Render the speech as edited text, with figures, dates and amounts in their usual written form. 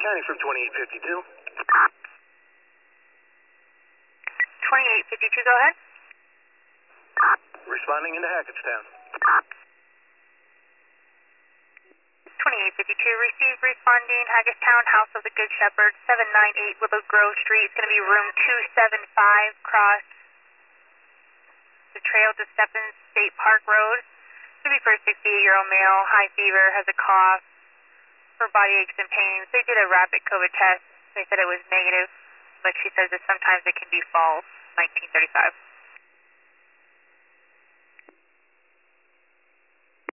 County from 2852. 2852, go ahead. Responding into Hackettstown. 2852, receive responding Hackettstown, House of the Good Shepherd, 798 Willow Grove Street. It's going to be room 275, cross the trail to Stephens State Park Road. It's going to be for a 68-year-old male, high fever, has a cough, for body aches and pains. They did a rapid COVID test. They said it was negative, but she says that sometimes it can be false. 1935.